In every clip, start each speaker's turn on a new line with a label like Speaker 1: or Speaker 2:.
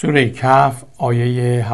Speaker 1: سوره کهف آیه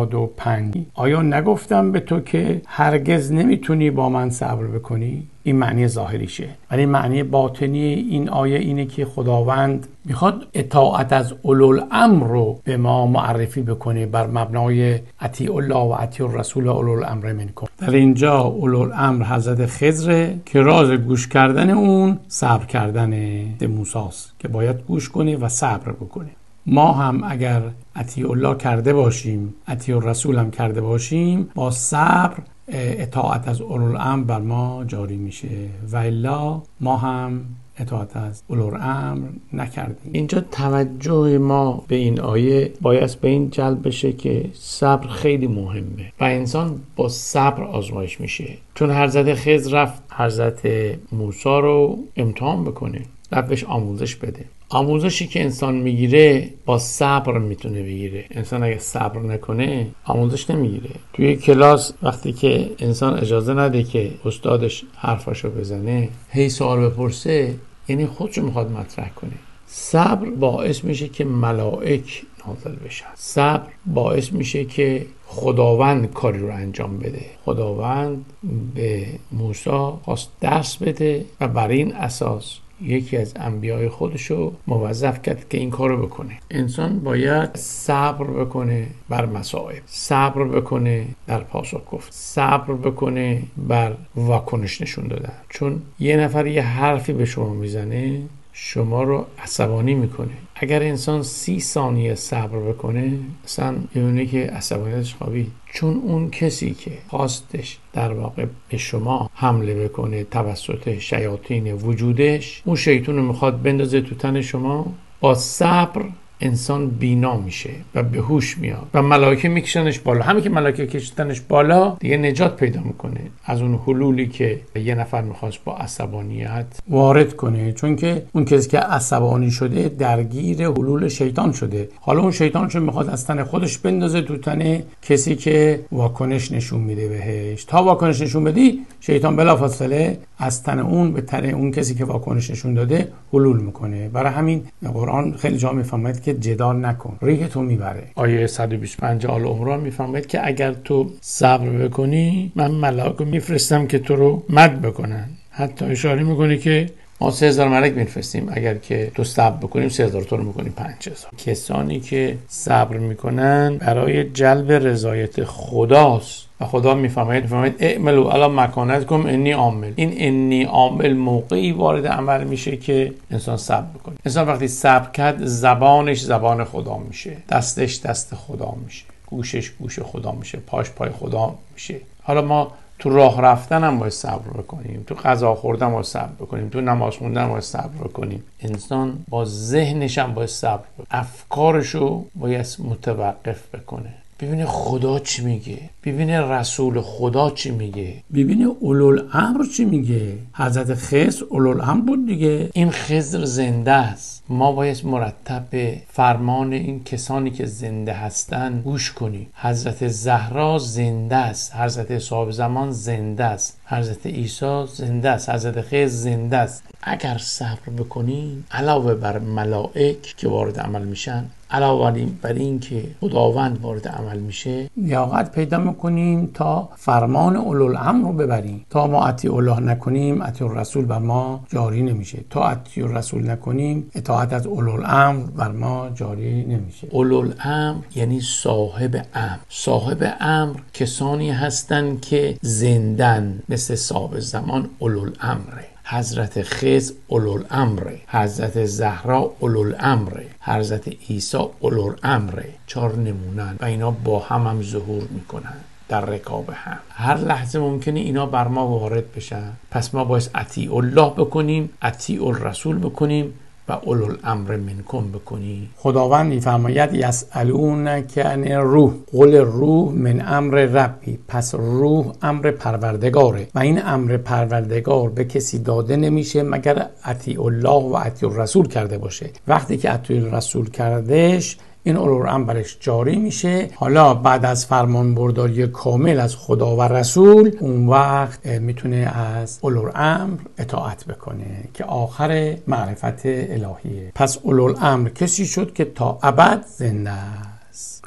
Speaker 1: 75. آیا نگفتم به تو که هرگز نمیتونی با من صبر بکنی؟ این معنی ظاهریشه، ولی معنی باطنی این آیه اینه که خداوند میخواد اطاعت از اولوالامر رو به ما معرفی بکنه بر مبنای اطیع الله و اطیع الرسول و اولوالامر منکم. در اینجا اولوالامر حضرت خضر که راز گوش کردن اون صبر کردن موسی است که باید گوش کنه و صبر بکنه. ما هم اگر اطیع الله کرده باشیم، اطیع الرسول هم کرده باشیم، با صبر اطاعت از اولوالامر بر ما جاری میشه و الا ما هم اطاعت از اولوالامر نکردیم. اینجا توجه ما به این آیه باید به این جلب بشه که صبر خیلی مهمه و انسان با صبر آزمایش میشه. چون حضرت خضر رفت حضرت موسی رو امتحان بکنه، بهش آموزش بده. آموزشی که انسان میگیره با صبر میتونه بگیره. انسان اگه صبر نکنه آموزش نمیگیره. توی کلاس وقتی که انسان اجازه نده که استادش حرفاشو بزنه، هی سوال بپرسه، یعنی خودشو میخواد مطرح کنه. صبر باعث میشه که ملائک نازل بشن. صبر باعث میشه که خداوند کاری رو انجام بده. خداوند به موسی خواست درس بده و بر این اساس یکی از انبیای خودشو موظف کرد که این کارو بکنه. انسان باید صبر بکنه بر مصائب، صبر بکنه در پاسخ گفت، صبر بکنه بر واکنش نشون دادن. چون یه نفر یه حرفی به شما میزنه، شما رو عصبانی میکنه. اگر انسان 30 ثانیه صبر بکنه، اصلا میبینه که عصبانیتش خوابید. چون اون کسی که خواستش در واقع به شما حمله بکنه توسط شیاطین وجودش، اون شیطون رو میخواد بندازه تو تن شما. با صبر انسان بینا میشه و به هوش میاد و ملائکه میکشنش بالا. همین که ملائکه کشتنش بالا دیگه نجات پیدا میکنه از اون حلولی که یه نفر میخواست با عصبانیت وارد کنه. چون که اون کسی که عصبانی شده درگیر حلول شیطان شده. حالا اون شیطانشو میخواد از تن خودش بندازه تو تن کسی که واکنش نشون میده بهش. تا واکنش نشون بدی، شیطان بلافاصله از تن اون به تن اون کسی که واکنش نشون داده حلول میکنه. برای همین قرآن خیلی جا میفهمد که جدال نکن، ریح تو میبره. آیه 125 آل عمران میفهمد که اگر تو صبر بکنی، من ملائکه میفرستم که تو رو مد بکنن. حتی اشاره میکنه که ما 3000 ملک میفرستیم، اگر که تو صبر بکنیم 3000 تو رو میکنیم 5000. کسانی که صبر میکنن برای جلب رضایت خداست و خدا میفهمید اعملوا علی مکانتکم انی عامل. این انی عامل موقعی وارد عمل میشه که انسان صبر بکنه. انسان وقتی صبر کرد، زبانش زبان خدا میشه، دستش دست خدا میشه، گوشش گوش خدا میشه، پاش پای خدا میشه. حالا ما تو راه رفتن هم باید صبر بکنیم، تو غذا خوردن باید صبر بکنیم، تو نماز خوندن باید صبر بکنیم. انسان با ذهنش هم باید صبر بکنه، افکارشو باید متوقف بکنه، ببینه خدا چی میگه، ببینه رسول خدا چی میگه، ببینه اولوالامر چی میگه. حضرت خضر اولوالامر بود دیگه. این خضر زنده است. ما باید مرتب به فرمان این کسانی که زنده هستن گوش کنیم. حضرت زهرا زنده است، حضرت صاحب زمان زنده است، حضرت عیسی زنده است، حضرت خضر زنده است. اگر صبر بکنیم، علاوه بر ملائک که وارد عمل میشن، علاوه بر این که خداوند وارد عمل میشه، لیاقت پیدا میکنیم تا فرمان اولوالامر رو ببریم. تا ما اطیع الله نکنیم، اطیع الرسول بر ما جاری نمیشه. تا اطیع الرسول نکنیم، اطاعت از اولوالامر بر ما جاری نمیشه. اولوالامر یعنی صاحب امر. صاحب امر کسانی هستند که زندن، مثل صاحب زمان اولوالامره، حضرت خضر اولوالامره، حضرت زهرا اولوالامره، حضرت عیسی اولوالامره. 4 نمونن و اینا با هم ظهور میکنن در رکاب هم. هر لحظه ممکنه اینا بر ما وارد بشن. پس ما باید اطیع الله بکنیم، اطیع الرسول بکنیم و اولوالامر منکم بکنی. خداوند میفرماید یسألونک عن الروح قل الروح من امر ربی. پس روح امر پروردگاره و این امر پروردگار به کسی داده نمیشه مگر اطیع الله و اطیع الرسول کرده باشه. وقتی که اطیع الرسول کردش، این اولوالامر برش جاری میشه. حالا بعد از فرمان برداری کامل از خدا و رسول، اون وقت میتونه از اولوالامر اطاعت بکنه که آخر معرفت الهیه. پس اولوالامر کسی شد که تا ابد زنده است. است.